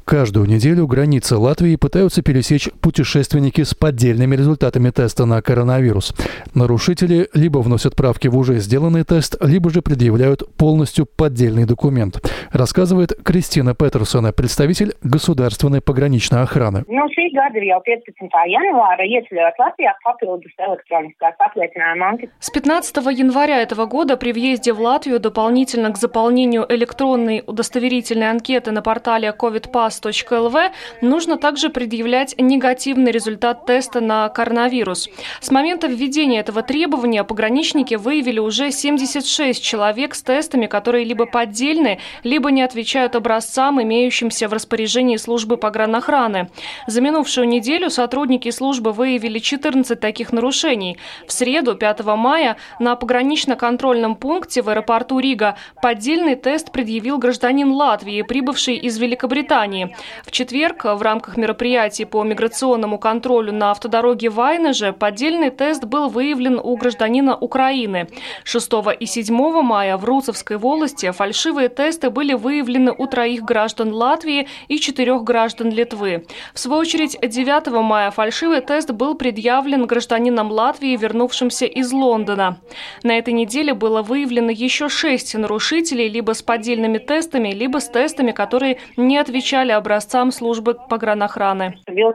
Каждую неделю границы Латвии пытаются пересечь путешественники с поддельными результатами теста на коронавирус. Нарушители либо вносят правки в уже сделанный тест, либо же предъявляют полностью поддельный документ, рассказывает Кристина Петерсона, представитель государственной пограничной охраны. С 15 января этого года при въезде в Латвию дополнительно к заполнению электронной удостоверительной анкеты на портале covidpass.lv нужно также предъявлять негативный результат теста на коронавирус. С момента введения этого требования пограничники выявили уже 76 человек с тестами, которые либо поддельны, либо не отвечают образцам, имеющимся в распоряжении службы погранохраны. За минувшую неделю сотрудники службы выявили 14 таких нарушений. В среду, 5 мая, на погранично-контрольном пункте в аэропорту Рига поддельный тест предъявил гражданин Латвии, прибывший из Великобритании. В четверг в рамках мероприятий по миграционному контролю на автодороге в Айнеже поддельный тест был выявлен у гражданина Украины. 6 и 7 мая в Руцевской волости фальшивые тесты были выявлены у 3 граждан Латвии и 4 граждан Литвы. В свою очередь, 9 мая фальшивый тест был предъявлен гражданином Латвии, вернувшимся из Лондона. На этой неделе было выявлено еще 6 нарушителей либо с поддельными тестами, либо с тестами, которые не отвечали образцам службы погранохраны.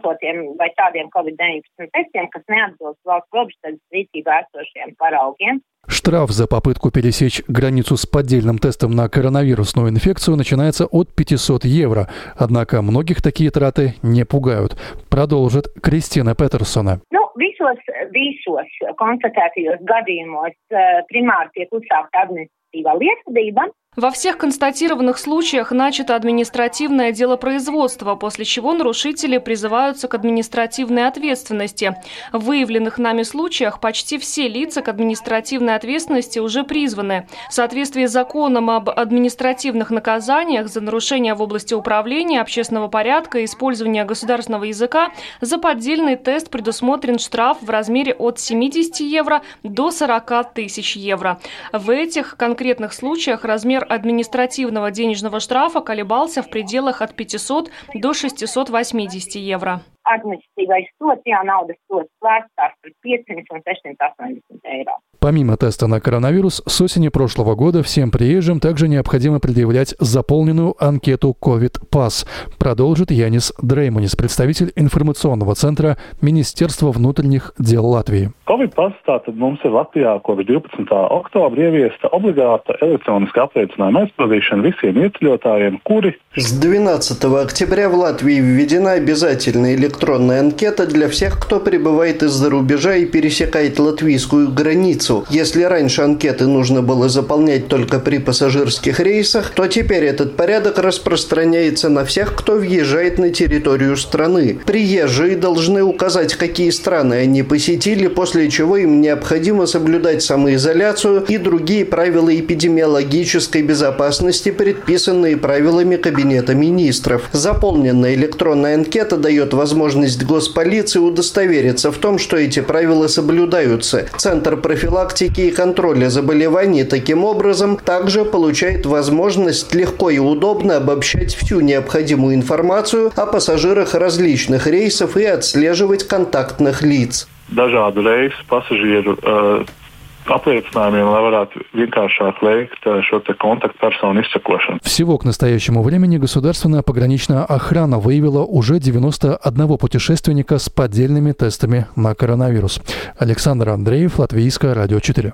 Штраф за попытку пересечь границу с поддельным тестом на коронавирусную инфекцию начинается от 500 евро. Однако многих такие траты не пугают. Продолжит Кристина Петерсона. Visos konstatētajos gadījumos primāri tiek uzsākta administratīvā lietvedība. Во всех констатированных случаях начато административное делопроизводство, после чего нарушители призываются к административной ответственности. В выявленных нами случаях почти все лица к административной ответственности уже призваны. В соответствии с законом об административных наказаниях за нарушения в области управления, общественного порядка и использования государственного языка за поддельный тест предусмотрен штраф в размере от 70 евро до 40 тысяч евро. В этих конкретных случаях размер административного денежного штрафа колебался в пределах от 500 до 680 евро. Помимо теста на коронавирус, с осени прошлого года всем приезжим также необходимо предъявлять заполненную анкету COVIDpass, продолжит Янис Дрейманис, представитель информационного центра Министерства внутренних дел Латвии. COVIDpass tātad mums ir Latvijā kopš 12. oktobra ieviesta obligāta elektroniska apliecinājuma aizpildīšana visiem ieceļotājiem, kuri... С 12 октября в Латвии введена обязательная электронная анкета для всех, кто прибывает из-за рубежа и пересекает латвийскую границу. Если раньше анкеты нужно было заполнять только при пассажирских рейсах, то теперь этот порядок распространяется на всех, кто въезжает на территорию страны. Приезжие должны указать, какие страны они посетили, после чего им необходимо соблюдать самоизоляцию и другие правила эпидемиологической безопасности, предписанные правилами Кабинета министров. Заполненная электронная анкета дает возможность госполиции удостовериться в том, что эти правила соблюдаются. Центр профилактики и контроля заболеваний таким образом также получает возможность легко и удобно обобщать всю необходимую информацию о пассажирах различных рейсов и отслеживать контактных лиц. Dažādu reisu pasažieru apliecinājumiem, lai varētu vienkāršāk veikt šo kontaktpersonu izsekošanu. Всего к настоящему времени государственная пограничная охрана выявила уже 91 путешественника с поддельными тестами на коронавирус. Александр Андреев, Латвийское радио 4.